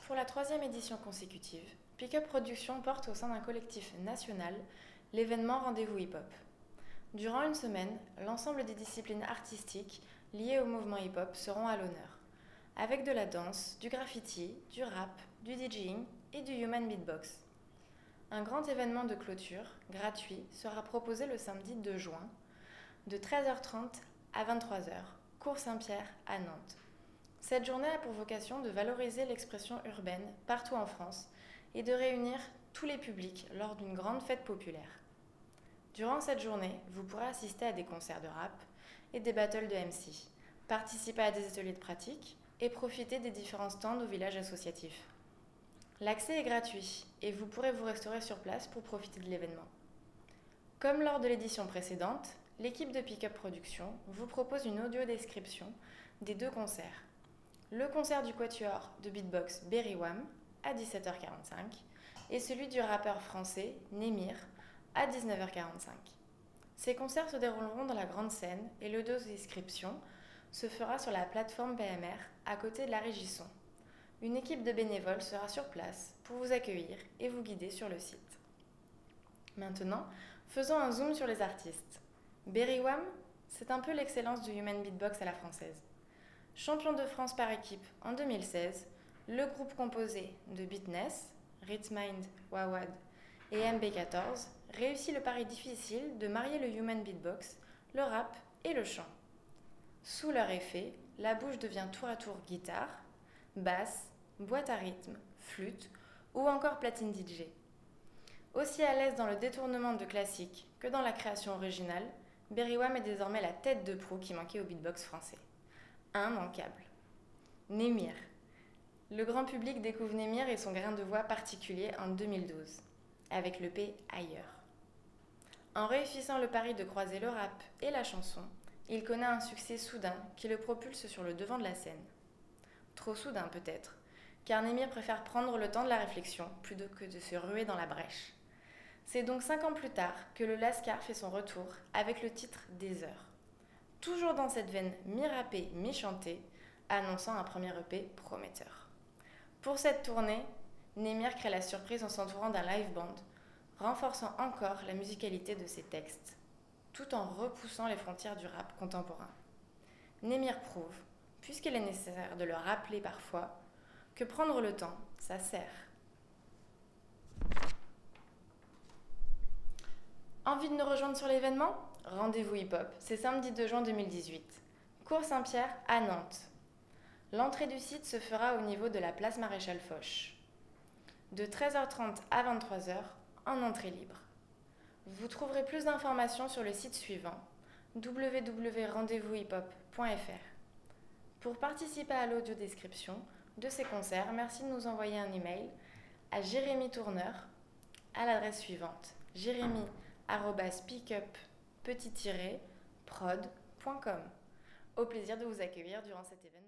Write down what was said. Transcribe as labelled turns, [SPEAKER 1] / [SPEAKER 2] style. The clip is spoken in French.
[SPEAKER 1] Pour la troisième édition consécutive, Pick-up Productions porte au sein d'un collectif national l'événement Rendez-vous hip-hop. Durant une semaine, l'ensemble des disciplines artistiques liées au mouvement hip-hop seront à l'honneur, avec de la danse, du graffiti, du rap, du DJing et du human beatbox. Un grand événement de clôture, gratuit, sera proposé le samedi 2 juin, de 13h30 à 23h, Cours Saint-Pierre à Nantes. Cette journée a pour vocation de valoriser l'expression urbaine partout en France et de réunir tous les publics lors d'une grande fête populaire. Durant cette journée, vous pourrez assister à des concerts de rap et des battles de MC, participer à des ateliers de pratique et profiter des différents stands au village associatif. L'accès est gratuit et vous pourrez vous restaurer sur place pour profiter de l'événement. Comme lors de l'édition précédente, l'équipe de Pick-up Productions vous propose une audio-description des deux concerts. Le concert du quatuor de beatbox Berry Wham à 17h45 et celui du rappeur français Némir à 19h45. Ces concerts se dérouleront dans la grande scène et l'audio-description se fera sur la plateforme PMR à côté de la Régisson. Une équipe de bénévoles sera sur place pour vous accueillir et vous guider sur le site. Maintenant, faisons un zoom sur les artistes. Berry Wham, c'est un peu l'excellence du human beatbox à la française. Champion de France par équipe en 2016, le groupe composé de Beatness, Rhythmind, Wawad et MB14 réussit le pari difficile de marier le human beatbox, le rap et le chant. Sous leur effet, la bouche devient tour à tour guitare, basse, boîte à rythme, flûte ou encore platine DJ. Aussi à l'aise dans le détournement de classiques que dans la création originale, Berry Wham est désormais la tête de proue qui manquait au beatbox français. Immanquable. Némir. Le grand public découvre Némir et son grain de voix particulier en 2012, avec l'EP Ailleurs. En réussissant le pari de croiser le rap et la chanson, il connaît un succès soudain qui le propulse sur le devant de la scène. Trop soudain peut-être, car Némir préfère prendre le temps de la réflexion plutôt que de se ruer dans la brèche. C'est donc 5 ans plus tard que le Lascar fait son retour avec le titre Des Heures. Toujours dans cette veine mi-rappée, mi-chantée, annonçant un premier EP prometteur. Pour cette tournée, Némir crée la surprise en s'entourant d'un live band, renforçant encore la musicalité de ses textes, tout en repoussant les frontières du rap contemporain. Némir prouve, puisqu'il est nécessaire de le rappeler parfois, que prendre le temps, ça sert. Envie de nous rejoindre sur l'événement ? Rendez-vous hip-hop, c'est samedi 2 juin 2018. Cours Saint-Pierre à Nantes. L'entrée du site se fera au niveau de la place Maréchal Foch. De 13h30 à 23h, en entrée libre. Vous trouverez plus d'informations sur le site suivant www.rendezvouship-hop.fr. Pour participer à l'audio-description de ces concerts, merci de nous envoyer un email à Jérémy Tourneur à l'adresse suivante jeremy@pickup-prod.com. Au plaisir de vous accueillir durant cet événement.